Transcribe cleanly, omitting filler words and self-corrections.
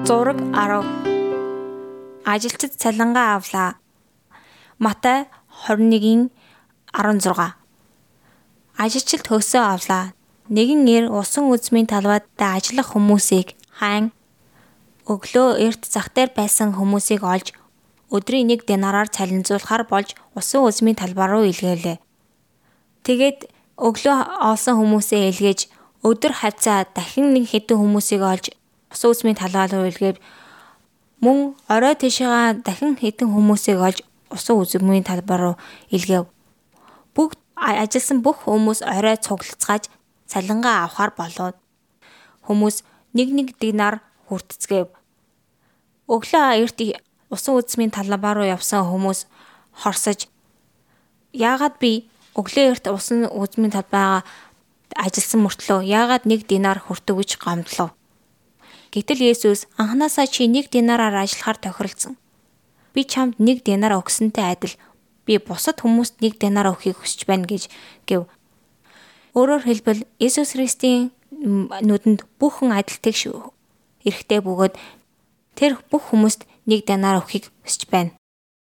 Зураг 10. Ажилчид цалингаа авлаа. Матай 21:16. Ажилчид хөөсөө авлаа. Нэгэн эр усан үзмийн талбайдаа ажиллах хүмүүсийг хайн өглөө эрт зах дээр байсан хүмүүсийг олж өдрийн 1 динараар цалинзуулахар болж усан үзмийн талбай руу илгэвлээ. Тэгээд өглөө олсон хүмүүсээ илгээж өдөр хавцаа дахин нэг хэдэн хүмүүсийг олж усан үзмийн талбай руу илгээв. Мөн орой тийшээгаа дахин хэдэн хүмүүсийг олж усан үзмийн талбай руу илгээв. Бүгд ажилласан бүх хүмүүс орой цуглацгааж цалингаа авахар болов. Хүмүүс нэг динар хүртцгээв. Өглөө эрт усан үзмийн талбай руу явсан хүмүүс хорсож яагаад би өглөө эрт усан үзмийн талбайгаа ажилласан мөртлөө яагаад 1 динар хүртэг гэж гомдлоо. Гэтэл Есүс анханасаа чи 1 динараар ажиллахаар тохиролцсон. Би чамд 1 динар өгсөнтэй адил би бусад хүмүүст 1 динар өгөхийг хүсэж байна гэж гэв. Өөрөөр хэлбэл Есүс Христийн нүдэнд бүхэн адил тэгш эрхтэй бөгөөд тэр бүх хүмүүст 1 динар өгөхийг хүсэж байна.